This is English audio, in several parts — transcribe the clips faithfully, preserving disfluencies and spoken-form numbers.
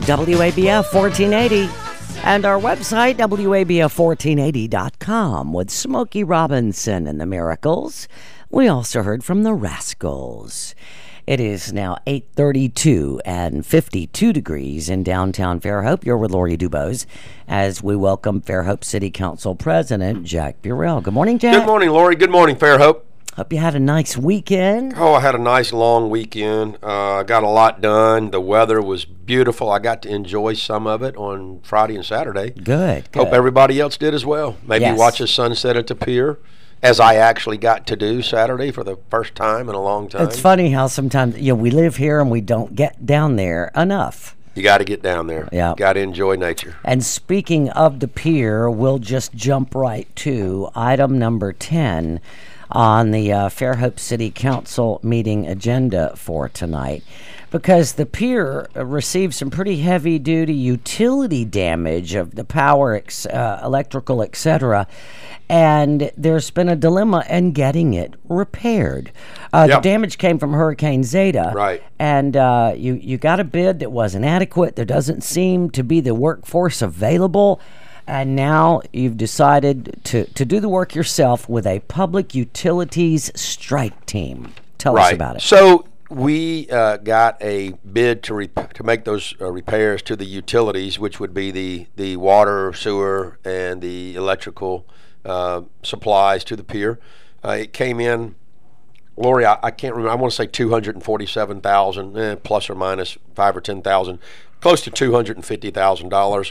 W A B F fourteen eighty, and our website, W A B F fourteen eighty dot com, with Smokey Robinson and the Miracles. We also heard from the Rascals. It is now eight thirty-two and fifty-two degrees in downtown Fairhope. You're with Lori Dubose as we welcome Fairhope City Council President Jack Burrell. Good morning, Jack. Good morning, Lori. Good morning, Fairhope. Hope you had a nice weekend. Oh, I had a nice long weekend. I uh, got a lot done. The weather was beautiful. I got to enjoy some of it on Friday and Saturday. Good, good. Hope everybody else did as well. Maybe Yes. watch the sunset at the pier, as I actually got to do Saturday for the first time in a long time. It's funny how sometimes, you know, we live here and we don't get down there enough. You got to get down there. Yeah. Got to enjoy nature. And speaking of the pier, we'll just jump right to item number ten on the uh, Fairhope City Council meeting agenda for tonight, because the pier received some pretty heavy-duty utility damage of the power, ex- uh, electrical, et cetera, and there's been a dilemma in getting it repaired. Uh, Yep. The damage came from Hurricane Zeta, Right. and uh, you, you got a bid that wasn't adequate. There doesn't seem to be the workforce available. And now you've decided to, to do the work yourself with a public utilities strike team. Tell right. us about it. So we uh, got a bid to re- to make those uh, repairs to the utilities, which would be the, the water, sewer, and the electrical uh, supplies to the pier. Uh, it came in, Lori, I, I can't remember. I want to say two hundred forty-seven thousand dollars, eh, plus or minus five or ten thousand, close to two hundred fifty thousand dollars.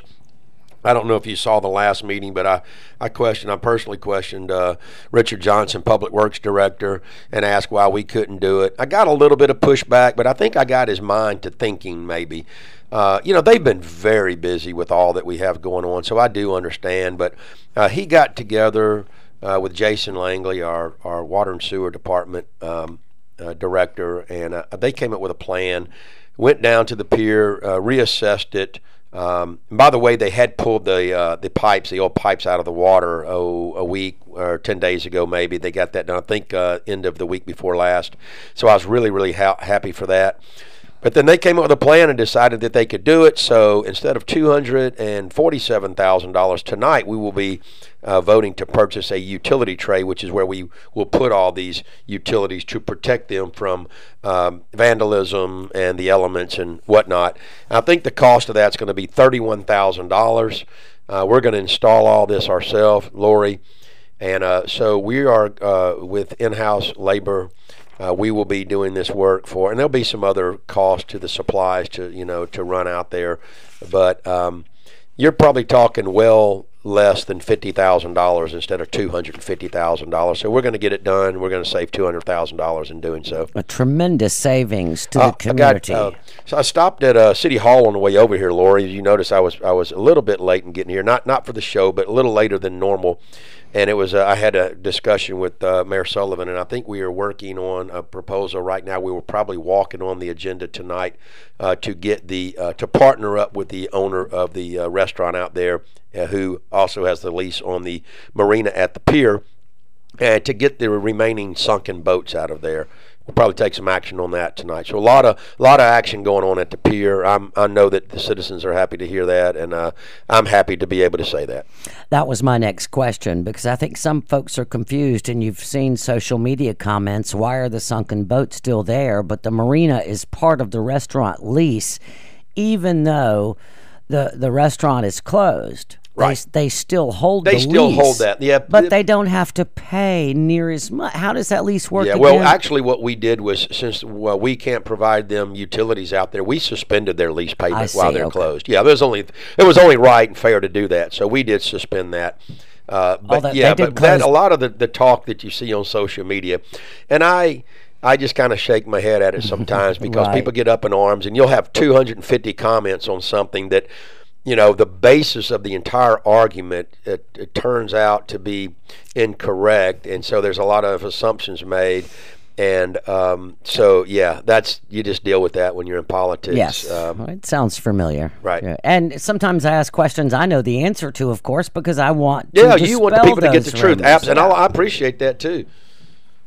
I don't know if you saw the last meeting, but I, I questioned, I personally questioned uh, Richard Johnson, Public Works Director, and asked why we couldn't do it. I got a little bit of pushback, but I think I got his mind to thinking maybe. Uh, you know, they've been very busy with all that we have going on, so I do understand. But uh, he got together uh, with Jason Langley, our, our Water and Sewer Department um, uh, Director, and uh, they came up with a plan, went down to the pier, uh, reassessed it. Um, and by the way, they had pulled the uh, the pipes, the old pipes out of the water oh, a week or ten days ago maybe. They got that done, I think, uh, end of the week before last. So I was really, really ha- happy for that. But then they came up with a plan and decided that they could do it. So instead of two hundred forty-seven thousand dollars tonight, we will be uh, voting to purchase a utility tray, which is where we will put all these utilities to protect them from um, vandalism and the elements and whatnot. I think the cost of that's going to be thirty-one thousand dollars. Uh, we're going to install all this ourselves, Lori. And uh, so we are uh, with in-house labor. Uh, we will be doing this work for, and there'll be some other costs to the supplies to, you know, to run out there. But um, you're probably talking well less than fifty thousand dollars instead of two hundred fifty thousand dollars. So we're going to get it done. We're going to save two hundred thousand dollars in doing so. A tremendous savings to uh, the community. I got, uh, so I stopped at uh, City Hall on the way over here, Lori. As you notice, I was I was a little bit late in getting here. Not not for the show, but a little later than normal. And it was uh, I had a discussion with uh, Mayor Sullivan, and I think we are working on a proposal right now. We were probably walking on the agenda tonight uh, to get the uh, to partner up with the owner of the uh, restaurant out there, uh, who also has the lease on the marina at the pier, and to get the remaining sunken boats out of there. We'll probably take some action on that tonight. So a lot of a lot of action going on at the pier. I'm, I know that the citizens are happy to hear that, and uh, I'm happy to be able to say that. That was my next question, because I think some folks are confused, and you've seen social media comments, why are the sunken boats still there? But the marina is part of the restaurant lease, even though the, the restaurant is closed. Right. They, they still hold They the still lease, hold that. Yeah, but they don't have to pay near as much. How does that lease work Yeah, again? well, actually what we did was, since well, we can't provide them utilities out there, we suspended their lease I payment see, while they're okay. closed. Yeah, there's only it was only right and fair to do that, so we did suspend that. Uh, but that- yeah, they did but that, close- a lot of the, the talk that you see on social media, and I I just kind of shake my head at it sometimes because Right. people get up in arms, and you'll have two hundred fifty comments on something that, you know, the basis of the entire argument, it, it turns out to be incorrect, and so there's a lot of assumptions made. And um, so, yeah, that's you just deal with that when you're in politics. Yes, Um, it sounds familiar. Right. Yeah. And sometimes I ask questions I know the answer to, of course, because I want to yeah, you want the dispel people to get the those truth. rumors. Abs- and I, I appreciate that, too.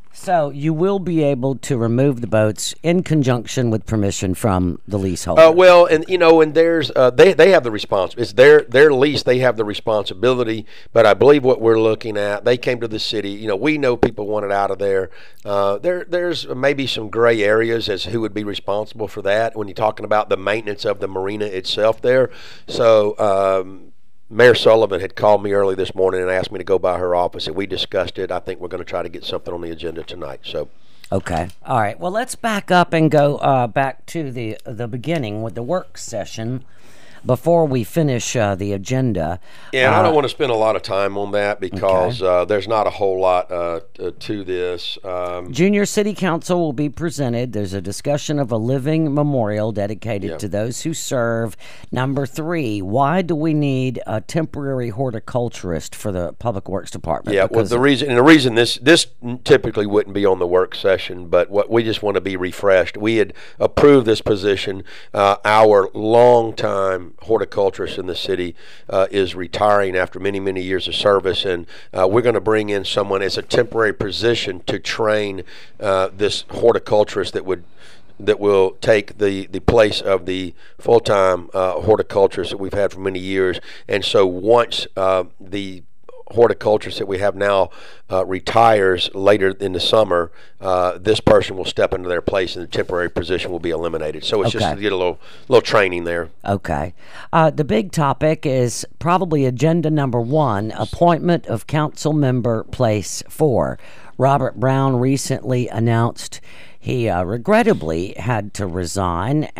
So you will be able to remove the boats in conjunction with permission from the leaseholder. Uh, well, and you know, and there's uh, they they have the respons. It's their their lease. They have the responsibility. But I believe what we're looking at, they came to the city. You know, we know people want it out of there. Uh, there there's maybe some gray areas as who would be responsible for that when you're talking about the maintenance of the marina itself there. So. Um, Mayor Sullivan had called me early this morning and asked me to go by her office, and we discussed it. I think we're going to try to get something on the agenda tonight. So, okay, all right. Well, let's back up and go uh, back to the the beginning with the work session before we finish uh, the agenda. Yeah, and uh, I don't want to spend a lot of time on that because okay. uh, there's not a whole lot uh, to this. Um, Junior City Council will be presented. There's a discussion of a living memorial dedicated yeah. to those who serve. Number three, why do we need a temporary horticulturist for the Public Works Department? Yeah, well, the reason and the reason this this typically wouldn't be on the work session, but what we just want to be refreshed. We had approved this position. Uh, our long time horticulturist in the city uh, is retiring after many many years of service, and uh, we're going to bring in someone as a temporary position to train uh, this horticulturist that would that will take the, the place of the full-time uh, horticulturist that we've had for many years. And so once uh, the horticulturist that we have now uh, retires later in the summer, uh, this person will step into their place and the temporary position will be eliminated. So it's okay. just to get a little little training there. Okay. Uh, the big topic is probably agenda number one, appointment of council member place four. Robert Brown recently announced he uh, regrettably had to resign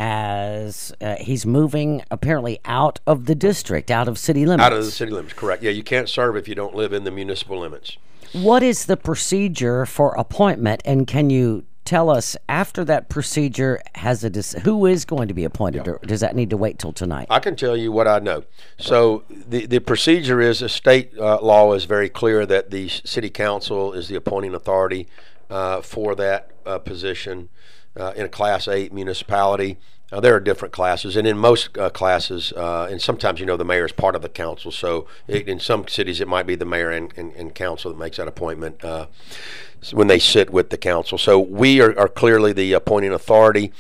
as uh, he's moving apparently out of the district, out of city limits. Out of the city limits, correct. Yeah, you can't serve if you don't live in the municipal limits. What is the procedure for appointment, and can you tell us after that procedure has a dis- who is going to be appointed, yeah. or does that need to wait till tonight? I can tell you what I know. So the, the procedure is, a state uh, law is very clear that the city council is the appointing authority uh, for that uh, position uh, in a class eight municipality. Uh, there are different classes, and in most uh, classes, uh, and sometimes, you know, the mayor is part of the council, so it, in some cities it might be the mayor and, and, and council that makes that appointment uh, when they sit with the council. So we are, are clearly the appointing authority.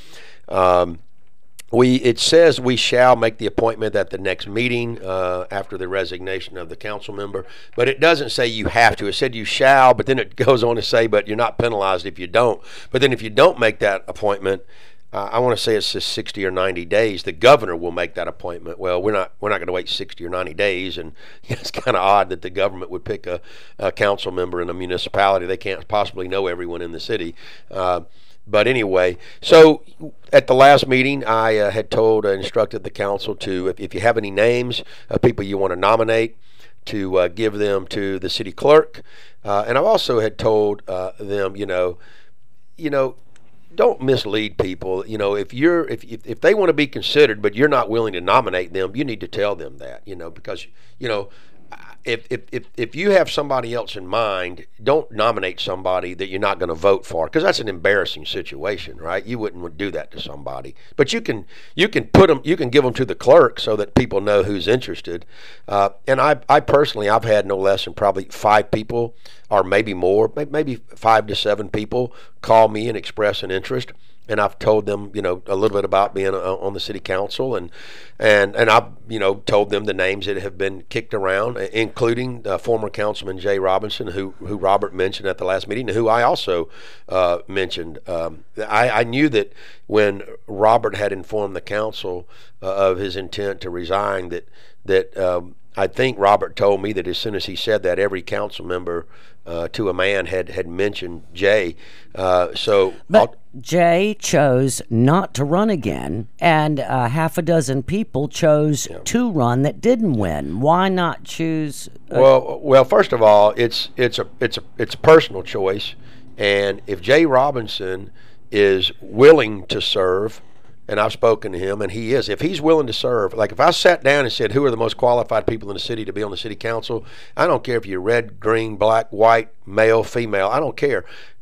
Um, we it says we shall make the appointment at the next meeting uh, after the resignation of the council member, but it doesn't say you have to. It said you shall, but then it goes on to say, but you're not penalized if you don't. But then if you don't make that appointment, Uh, I want to say it's just sixty or ninety days. The governor will make that appointment. Well, we're not we're not going to wait sixty or ninety days, and it's kind of odd that the government would pick a, a council member in a municipality. They can't possibly know everyone in the city. Uh, but anyway, so at the last meeting, I uh, had told, uh, instructed the council to, if, if you have any names of people you want to nominate, to uh, give them to the city clerk. Uh, and I also had told uh, them, you know, you know, don't mislead people. You know, if you're if, if if they want to be considered, but you're not willing to nominate them, you need to tell them that. You know, because you know, if if if, if you have somebody else in mind, don't nominate somebody that you're not going to vote for, because that's an embarrassing situation, right? You wouldn't do that to somebody, but you can you can put them, you can give them to the clerk so that people know who's interested. Uh, and I I personally I've had no less than probably five people, or maybe more, maybe five to seven people call me and express an interest. And I've told them, you know, a little bit about being on the city council, and and and I've, you know, told them the names that have been kicked around, including uh, former Councilman Jay Robinson, who who Robert mentioned at the last meeting, and who I also uh, mentioned. Um, I, I knew that when Robert had informed the council uh, of his intent to resign, that that um, I think Robert told me that as soon as he said that, every council member uh, to a man had had mentioned Jay. Uh, so, but I'll, Jay chose not to run again, and uh, half a dozen people chose yeah. to run that didn't win. Why not choose? A- well, well, first of all, it's it's a it's a it's a personal choice, and if Jay Robinson is willing to serve, and I've spoken to him, and he is. If he's willing to serve, like if I sat down and said, who are the most qualified people in the city to be on the city council, I don't care if you're red, green, black, white, male, female, I don't care.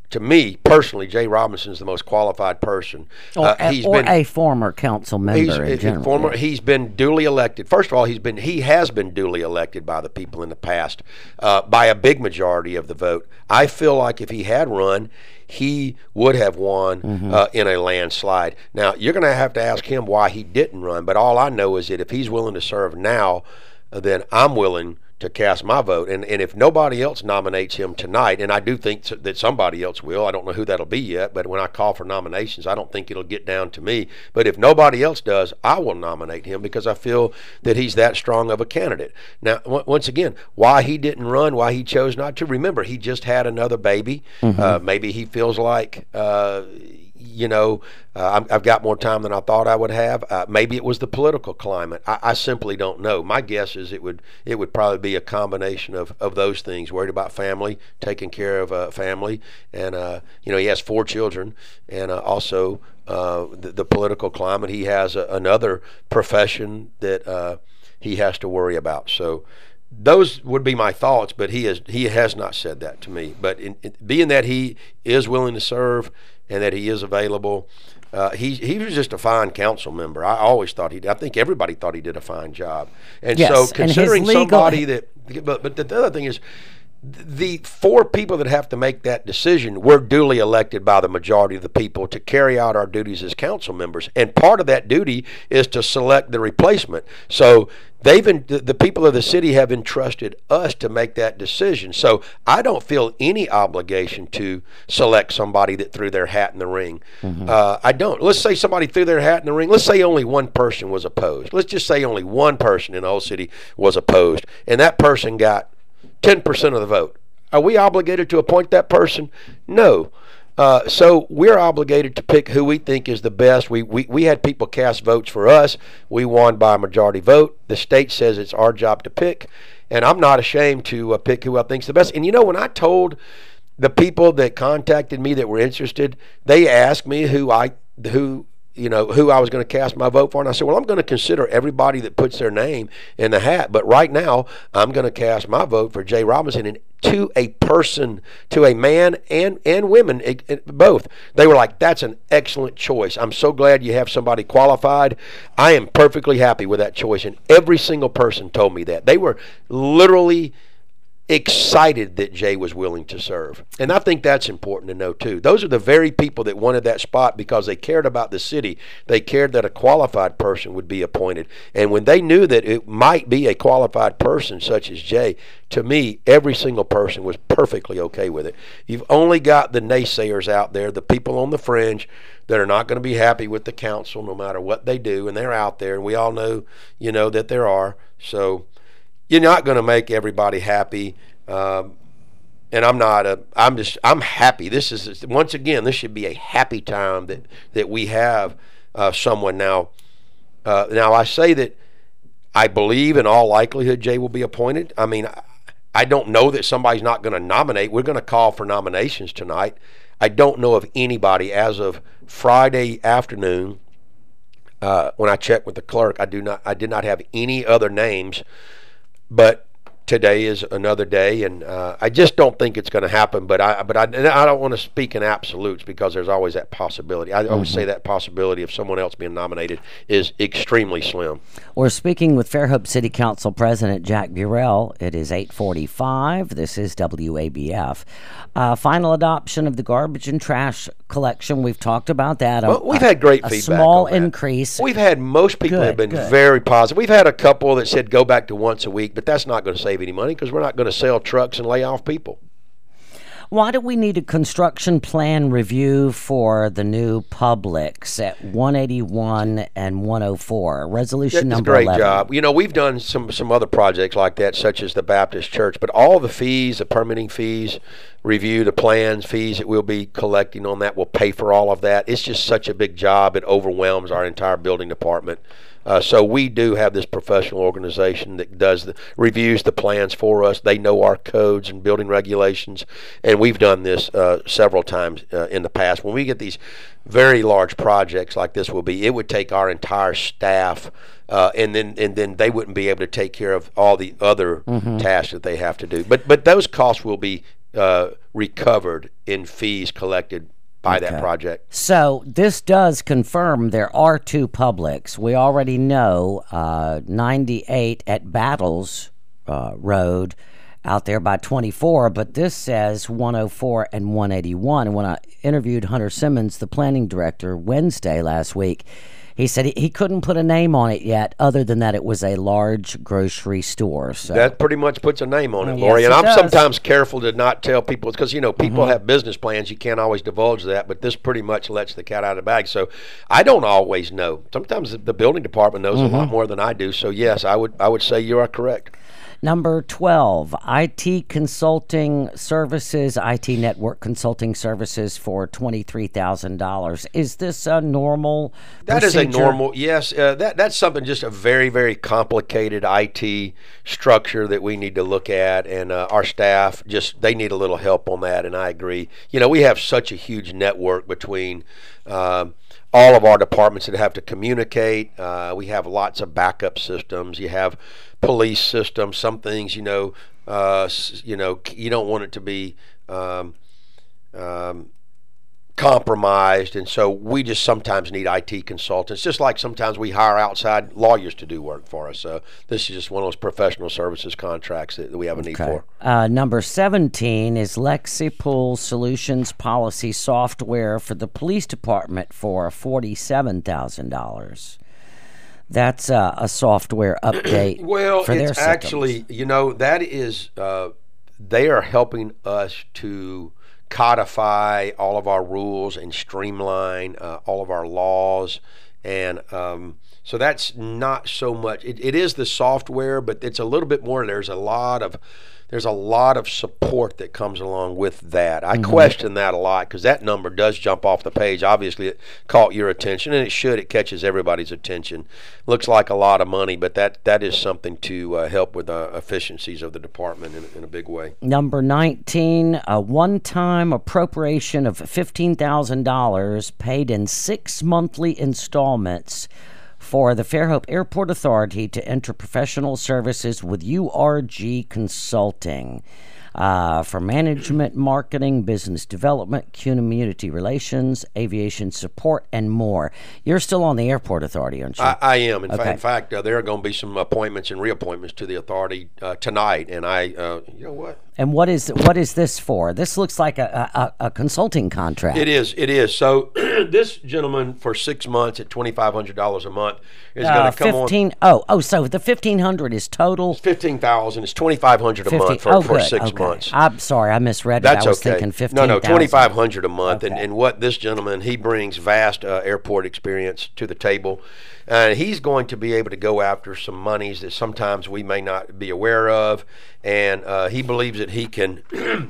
to me personally, Jay Robinson is the most qualified person. Or, uh, a, he's or been, a former council member he's, in general. Former, yeah. He's been duly elected. First of all, he's been he has been duly elected by the people in the past uh, by a big majority of the vote. I feel like if he had run, he would have won mm-hmm. uh, in a landslide. Now, you're going to have to ask him why he didn't run, but all I know is that if he's willing to serve now, uh, then I'm willing to cast my vote. And and if nobody else nominates him tonight, and I do think that somebody else will, I don't know who that'll be yet, but when I call for nominations, I don't think it'll get down to me. But if nobody else does, I will nominate him because I feel that he's that strong of a candidate. Now, w- once again, why he didn't run, why he chose not to, remember, he just had another baby. Mm-hmm. Uh, maybe he feels like... Uh, you know, uh, I've got more time than I thought I would have. Uh, maybe it was the political climate. I, I simply don't know. My guess is it would it would probably be a combination of, of those things. Worried about family, taking care of uh, family, and uh, you know he has four children, and uh, also uh, the, the political climate. He has a, another profession that uh, he has to worry about. So. Those would be my thoughts, but he has he has not said that to me. But in, in, being that he is willing to serve and that he is available, uh, he he was just a fine council member. I always thought he did. I think everybody thought he did a fine job. And yes, so considering and legal... somebody that, but but the other thing is, the four people that have to make that decision were duly elected by the majority of the people to carry out our duties as council members. And part of that duty is to select the replacement. So they've been, the people of the city have entrusted us to make that decision. So I don't feel any obligation to select somebody that threw their hat in the ring. Mm-hmm. Uh, I don't. Let's say somebody threw their hat in the ring. Let's say only one person was opposed. Let's just say only one person in the whole city was opposed. And that person got ten percent of the vote. Are we obligated to appoint that person? No. Uh, so we're obligated to pick who we think is the best. We, we we had people cast votes for us. We won by a majority vote. The state says it's our job to pick, and I'm not ashamed to uh, pick who I think's the best. And you know, when I told the people that contacted me that were interested, they asked me who I who. you know, who I was going to cast my vote for. And I said, well, I'm going to consider everybody that puts their name in the hat. But right now, I'm going to cast my vote for Jay Robinson. And to a person, to a man and, and women, it, it, both, they were like, that's an excellent choice. I'm so glad you have somebody qualified. I am perfectly happy with that choice. And every single person told me that. They were literally excited that Jay was willing to serve. And I think that's important to know too. Those are the very people that wanted that spot because they cared about the city. They cared that a qualified person would be appointed. And when they knew that it might be a qualified person such as Jay, to me, every single person was perfectly okay with it. You've only got the naysayers out there, the people on the fringe that are not going to be happy with the council no matter what they do, and they're out there, and we all know, you know, that there are. So you're not going to make everybody happy, um, and I'm not. A, I'm just. I'm happy. This is once again. This should be a happy time that that we have uh, someone now. Uh, now I say that I believe in all likelihood Jay will be appointed. I mean, I, I don't know that somebody's not going to nominate. We're going to call for nominations tonight. I don't know of anybody as of Friday afternoon. Uh, when I checked with the clerk, I do not. I did not have any other names. But today is another day, and uh, I just don't think it's going to happen. But I, but I, I don't want to speak in absolutes because there's always that possibility. I mm-hmm. always say that possibility of someone else being nominated is extremely slim. We're speaking with Fairhope City Council President Jack Burrell. It is eight forty-five. This is W A B F. Uh, final adoption of the garbage and trash collection. We've talked about that. Well, we've had great a feedback. Small on that. increase. We've had most people good, have been good. very positive. We've had a couple that said go back to once a week, but that's not going to save any money because we're not going to sell trucks and lay off people. Why do we need a construction plan review for the new Publix at one eighty-one and one oh four? Resolution That's number a great eleven. job. You know, we've done some, some other projects like that, such as the Baptist Church, but all the fees, the permitting fees, review, the plans, fees that we'll be collecting on that will pay for all of that. It's just such a big job. It overwhelms our entire building department. Uh, so we do have this professional organization that does the reviews the plans for us. They know our codes and building regulations, and we've done this uh, several times uh, in the past. When we get these very large projects like this will be, it would take our entire staff, uh, and then and then they wouldn't be able to take care of all the other mm-hmm. tasks that they have to do. But but those costs will be uh, recovered in fees collected by Okay. that project. So this does confirm there are two publics. We already know uh, ninety-eight at Battles uh, Road out there by twenty-four, but this says one oh four and one eighty-one. And when I interviewed Hunter Simmons, the planning director, Wednesday last week, he said he, he couldn't put a name on it yet other than that it was a large grocery store. So That pretty much puts a name on it, Yes, Lori. And it I'm does. sometimes careful to not tell people because, you know, people Mm-hmm. have business plans. You can't always divulge that, but this pretty much lets the cat out of the bag. So I don't always know. Sometimes the building department knows Mm-hmm. a lot more than I do. So, yes, I would I would say you are correct. Number twelve, I T consulting services, I T network consulting services for twenty-three thousand dollars. Is this a normal That is a procedure? normal, yes. Uh, that that's something just a very very complicated I T structure that we need to look at, and uh, our staff just they need a little help on that. And I agree. You know, we have such a huge network between um, all of our departments that have to communicate. Uh, we have lots of backup systems. You have police systems. Some things, you know, uh, s- you know, you don't want it to be. Um, um, compromised, and so we just sometimes need I T consultants, just like sometimes we hire outside lawyers to do work for us. So this is just one of those professional services contracts that we have a need Okay. for. Uh, number seventeen is LexiPool Solutions Policy Software for the police department for forty-seven thousand dollars. That's uh, a software update Well, for their it's systems. actually, you know, that is, uh, they are helping us to codify all of our rules and streamline uh, all of our laws. And um, so that's not so much, it, it is the software, but it's a little bit more. There's a lot of, there's a lot of support that comes along with that. I Mm-hmm. question that a lot because that number does jump off the page. Obviously, it caught your attention, and it should. It catches everybody's attention. Looks like a lot of money, but that, that is something to uh, help with the efficiencies of the department in, in a big way. Number nineteen, a one-time appropriation of fifteen thousand dollars paid in six monthly installments for the Fairhope Airport Authority to enter professional services with U R G Consulting uh, for management, marketing, business development, community relations, aviation support, and more. You're still on the Airport Authority, aren't you? I, I am. In, fa- Okay. in fact, uh, there are going to be some appointments and reappointments to the authority uh, tonight, and I, uh, you know what? and what is what is this for? This looks like a, a, a consulting contract. It is. It is. So this gentleman for six months at twenty five hundred dollars a month is going Uh, to come on. fifteen. Oh, oh, so the fifteen hundred is total. Fifteen thousand. It's twenty five hundred a fifteen month for, oh, for good. six okay. months. I'm sorry, I misread it. That's I was okay. thinking fifteen. No, no, twenty five hundred a month. And, Okay. and what this gentleman he brings vast uh, airport experience to the table. Uh, he's going to be able to go after some monies that sometimes we may not be aware of, and uh, he believes that he can.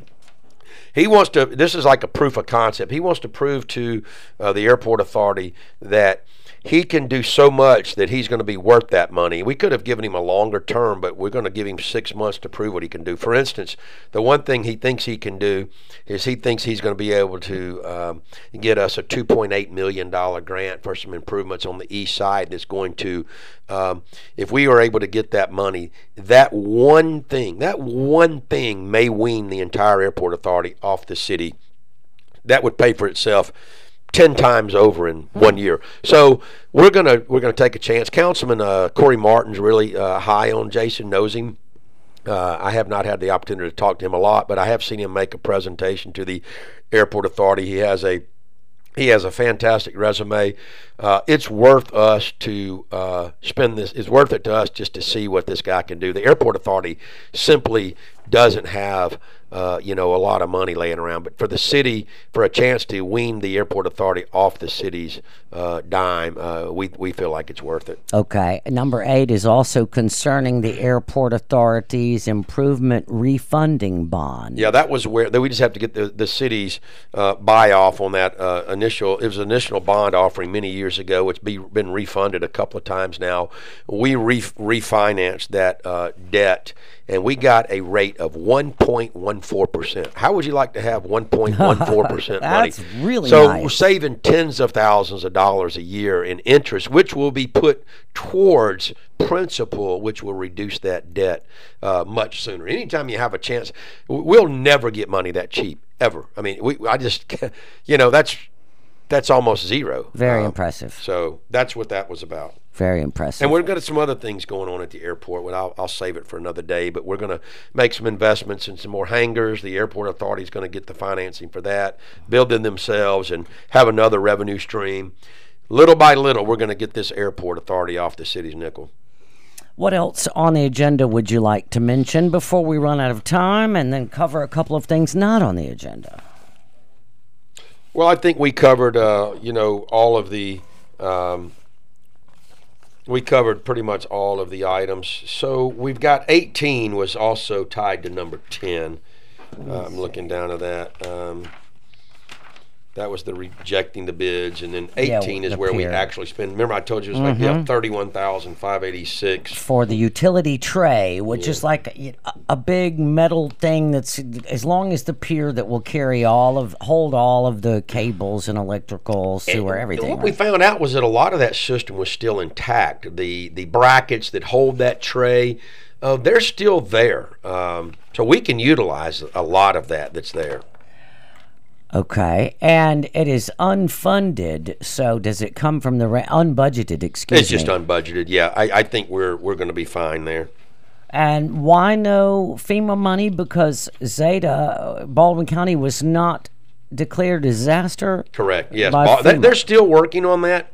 He wants to. This is like a proof of concept. He wants to prove to uh, the airport authority that he can do so much that he's going to be worth that money. We could have given him a longer term, but we're going to give him six months to prove what he can do. For instance, the one thing he thinks he can do is he thinks he's going to be able to um, get us a two point eight million dollars grant for some improvements on the east side that's going to, um, if we are able to get that money, that one thing, that one thing may wean the entire airport authority off the city. That would pay for itself ten times over in one year. So we're gonna we're gonna take a chance. Councilman uh, Corey Martin's really uh, high on Jason, knows him. Uh, I have not had the opportunity to talk to him a lot, but I have seen him make a presentation to the airport authority. He has a he has a fantastic resume. Uh, it's worth us to uh, spend this. It's worth it to us just to see what this guy can do. The airport authority simply doesn't have uh, you know a lot of money laying around, but for the city, for a chance to wean the airport authority off the city's uh, dime, uh, we we feel like it's worth it. Okay. Number eight is also concerning the airport authority's improvement refunding bond. Yeah, that was where that we just have to get the the city's uh, buy off on that uh, initial. It was an initial bond offering many years ago. It's be, been refunded a couple of times now. We re- refinanced that uh, debt, and we got a rate of one point one four percent. How would you like to have one point one four percent money? That's really so nice. we're saving tens of thousands of dollars a year in interest, which will be put towards principal, which will reduce that debt uh, much sooner. Anytime you have a chance, we'll never get money that cheap, ever. I mean, we I just, you know, that's that's almost zero. Very um, impressive. So that's what that was about. Very impressive. And we're going to some other things going on at the airport. Well, I'll, I'll save it for another day. But we're going to make some investments in some more hangars. The airport authority is going to get the financing for that, build them themselves, and have another revenue stream. Little by little, we're going to get this airport authority off the city's nickel. What else on the agenda would you like to mention before we run out of time, and then cover a couple of things not on the agenda? Well, I think we covered, uh, you know, all of the. Um, We covered pretty much all of the items. So we've got eighteen was also tied to number ten. Uh, I'm looking down at that. Um, that was the rejecting the bids, and then eighteen Yeah, is where we pier. actually spend. Remember, I told you it was like yeah, thirty-one thousand five eighty-six. For the utility tray, which Yeah. is like a, a big metal thing that's as long as the pier that will carry all of, hold all of the cables and electrical, sewer, And everything. What we right? found out was that a lot of that system was still intact. The the brackets that hold that tray, uh, they're still there. Um, so we can utilize a lot of that that's there. Okay, and it is unfunded. So does it come from the ra- unbudgeted? Excuse It's just me. unbudgeted. Yeah, I, I think we're we're going to be fine there. And why no FEMA money? Because Zeta, Baldwin County, was not declared disaster. Correct. Yes, by Ba- they- FEMA. they're still working on that.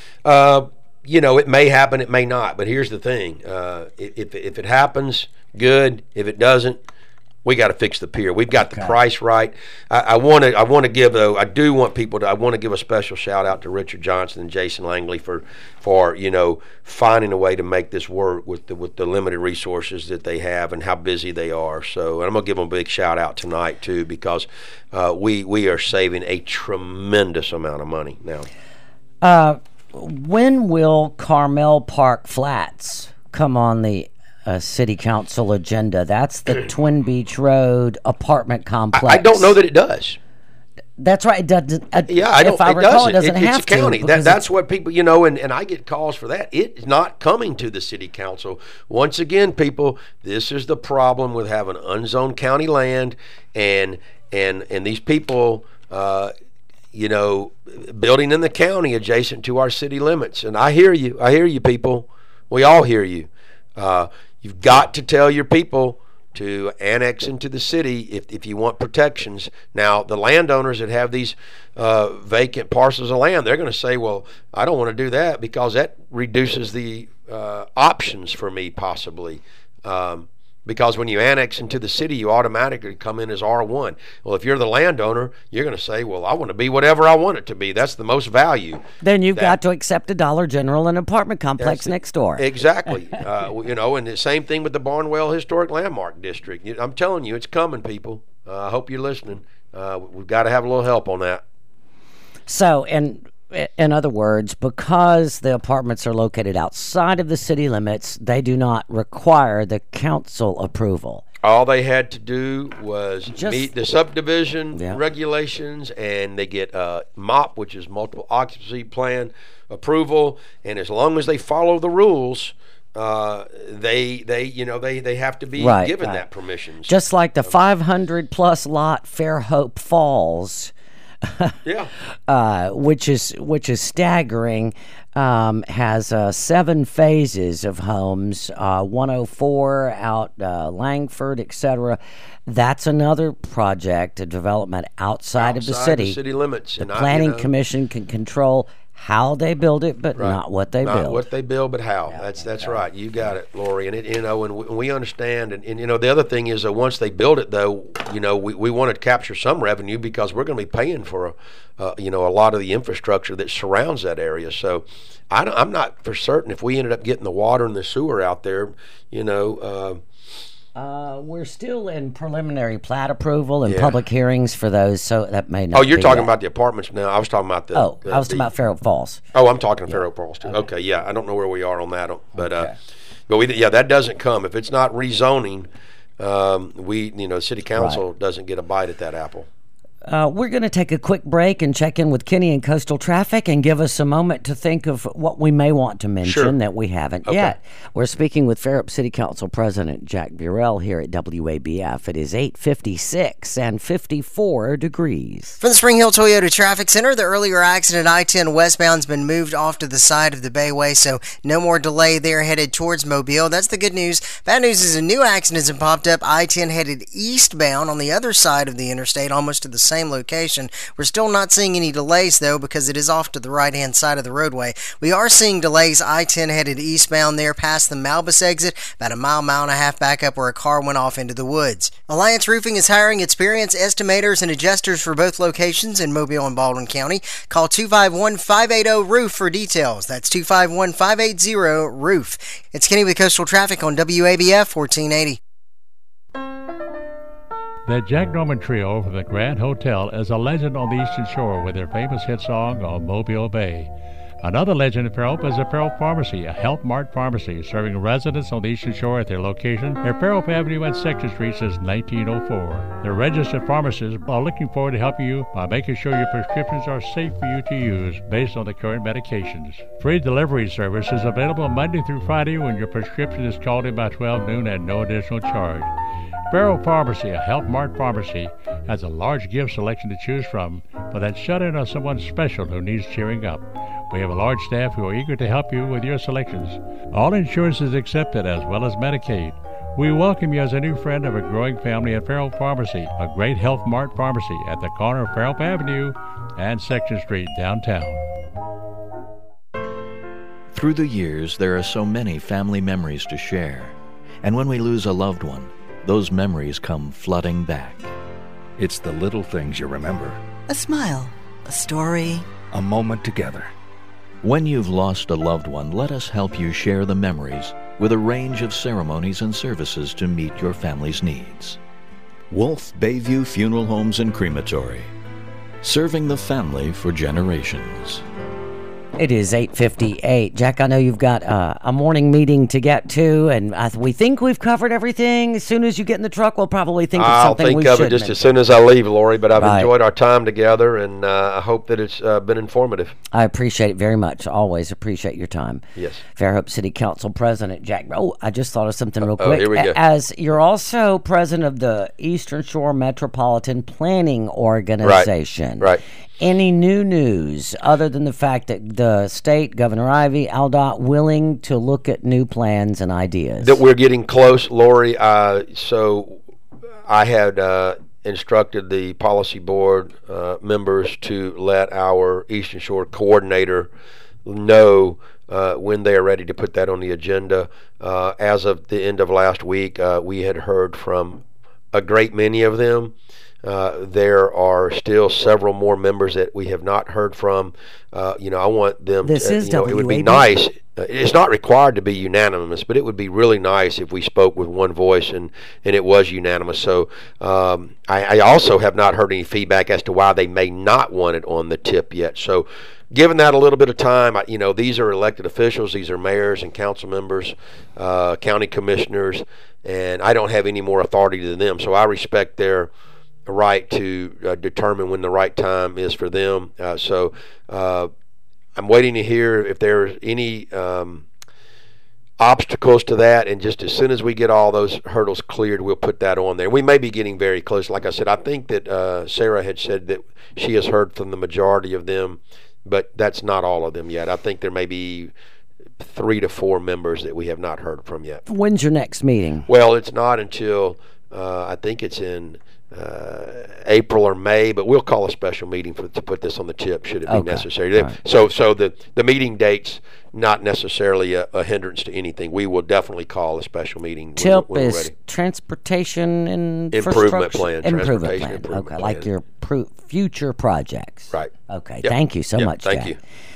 Uh, you know, it may happen, it may not. But here's the thing: uh, if if it happens, good. If it doesn't, we got to fix the pier. We've got the Okay. price right. I want to. I want to give though. I do want people to. I want to give a special shout out to Richard Johnson and Jason Langley for, for you know, finding a way to make this work with the with the limited resources that they have and how busy they are. So, and I'm gonna give them a big shout out tonight too, because uh, we we are saving a tremendous amount of money now. Uh, when will Carmel Park Flats come on the uh, city council agenda? That's the Twin Beach Road apartment complex. I, I don't know that it does. That's right. It doesn't, uh, Yeah, I don't. if I it recall, doesn't. it doesn't It- have it's a county. to. That, because that's what people, you know, and, and I get calls for that. It's not coming to the city council. Once again, people, this is the problem with having unzoned county land, and and and these people, uh, you know, building in the county adjacent to our city limits. And I hear you. I hear you, people. We all hear you. Uh, you've got to tell your people to annex into the city if, if you want protections. Now, the landowners that have these uh, vacant parcels of land, they're going to say, well, I don't want to do that because that reduces the uh, options for me possibly. Um, because when you annex into the city, you automatically come in as R one. Well, if you're the landowner, you're going to say, well, I want to be whatever I want it to be. That's the most value. then you've that- got to accept a Dollar General and apartment complex That's it. next door. Exactly. uh, you know, and the same thing with the Barnwell Historic Landmark District. You- I'm telling you, it's coming, people. Uh, I hope you're listening. Uh, we've got to have a little help on that. So, in in other words, because the apartments are located outside of the city limits, they do not require the council approval. All they had to do was Just- meet the subdivision Yeah. regulations, and they get uh, M O P, which is multiple occupancy plan approval. And as long as they follow the rules, uh, they they you know they they have to be Right, given right. that permission. Just like the five hundred plus lot Fairhope Falls, yeah. uh, which is which is staggering, um, has uh, seven phases of homes, uh, one oh four out uh, Langford, et cetera. That's another project, a development outside, of the Outside city. city limits. The And I- you Planning know, Commission can control how they build it, but Right. not what they Not build. what they build, but how. That's that's right. You got it, Lori. And it, you know, and we, we understand. And, and you know, the other thing is that once they build it, though, you know, we, we want to capture some revenue because we're going to be paying for, a, uh, you know, a lot of the infrastructure that surrounds that area. So, I don't, I'm not for certain if we ended up getting the water and the sewer out there, you know. Uh, Uh, we're still in preliminary plat approval and Yeah. public hearings for those, so that may not. oh, you're be talking yet. about the apartments now. I was talking about the. Oh, the, I was the- talking about Fairhope Falls. Oh, I'm talking Fairhope Falls too. Okay. yeah, I don't know where we are on that, but uh, Okay. but we yeah that doesn't come if it's not rezoning. Um, we you know city council Right. doesn't get a bite at that apple. Uh, we're going to take a quick break and check in with Kenny and Coastal Traffic and give us a moment to think of what we may want to mention Sure. that we haven't Okay. yet. We're speaking with Fairhope City Council President Jack Burrell here at W A B F. It is eight fifty-six and fifty-four degrees. From the Spring Hill Toyota Traffic Center, the earlier accident I ten westbound's been moved off to the side of the Bayway, so no more delay there headed towards Mobile. That's the good news. Bad news is a new accident has popped up, I ten headed eastbound on the other side of the interstate, almost to the same location. We're still not seeing any delays, though, because it is off to the right-hand side of the roadway. We are seeing delays I ten headed eastbound there past the Malbus exit, about a mile, mile and a half back up where a car went off into the woods. Alliance Roofing is hiring experienced estimators and adjusters for both locations in Mobile and Baldwin County. Call two five one, five eight zero, roof for details. That's two five one, five eight zero, roof. It's Kenny with Coastal Traffic on W A B F fourteen eighty. The Jack Norman Trio from the Grand Hotel is a legend on the Eastern Shore with their famous hit song on Mobile Bay. Another legend in Fairhope is the Fairhope Pharmacy, a Health Mart pharmacy serving residents on the Eastern Shore at their location at Fairhope Avenue and Section Street since nineteen oh four. Their registered pharmacists are looking forward to helping you by making sure your prescriptions are safe for you to use based on the current medications. Free delivery service is available Monday through Friday when your prescription is called in by twelve noon at no additional charge. Fairhope Pharmacy, a Health Mart pharmacy, has a large gift selection to choose from, but then shut in on someone special who needs cheering up. We have a large staff who are eager to help you with your selections. All insurance is accepted as well as Medicaid. We welcome you as a new friend of a growing family at Fairhope Pharmacy, a great Health Mart pharmacy at the corner of Fairhope Avenue and Section Street downtown. Through the years, there are so many family memories to share. And when we lose a loved one, those memories come flooding back. It's the little things you remember. A smile, a story, a moment together. When you've lost a loved one, let us help you share the memories with a range of ceremonies and services to meet your family's needs. Wolf Bayview Funeral Homes and Crematory, serving the family for generations. It is eight fifty-eight. Jack, I know you've got uh, a morning meeting to get to, and I th- we think we've covered everything. As soon as you get in the truck, we'll probably think of I'll something think we of should it just mention. as soon as I leave, Lori, but I've Right. enjoyed our time together, and uh, I hope that it's uh, been informative. I appreciate it very much. Always appreciate your time. Yes. Fairhope City Council President Jack. Oh, I just thought of something real Oh, quick. here we go. As you're also president of the Eastern Shore Metropolitan Planning Organization. Right. Any new news other than the fact that the state, Governor Ivey, AlDOT, willing to look at new plans and ideas? That we're getting close, Lori. Uh, so I had uh, instructed the policy board uh, members to let our Eastern Shore coordinator know uh, when they are ready to put that on the agenda. Uh, as of the end of last week, uh, we had heard from a great many of them. Uh, there are still several more members that we have not heard from. Uh, you know, I want them This to, is you know, it would be W A B. nice. Uh, it's not required to be unanimous, but it would be really nice if we spoke with one voice and, and it was unanimous. So um, I, I also have not heard any feedback as to why they may not want it on the tip yet. So given that a little bit of time, I, you know, these are elected officials. These are mayors and council members, uh, county commissioners, and I don't have any more authority than them. So I respect their right to uh, determine when the right time is for them. Uh, so uh, I'm waiting to hear if there's any um, obstacles to that, and just as soon as we get all those hurdles cleared, we'll put that on there. We may be getting very close. Like I said, I think that uh, Sarah had said that she has heard from the majority of them, but that's not all of them yet. I think there may be three to four members that we have not heard from yet. When's your next meeting? Well, it's not until uh, I think it's in Uh, April or May, but we'll call a special meeting for, to put this on the tip should it be Okay. necessary. Right. So, so the the meeting date's not necessarily a, a hindrance to anything. We will definitely call a special meeting when, TIP when we're is ready. transportation and Improvement infrastructure- plan, Improvement transportation plan. improvement Okay, like plan. your pro- future projects. Right. Okay. Yep. Thank you so Yep. much, Thank Jack. you.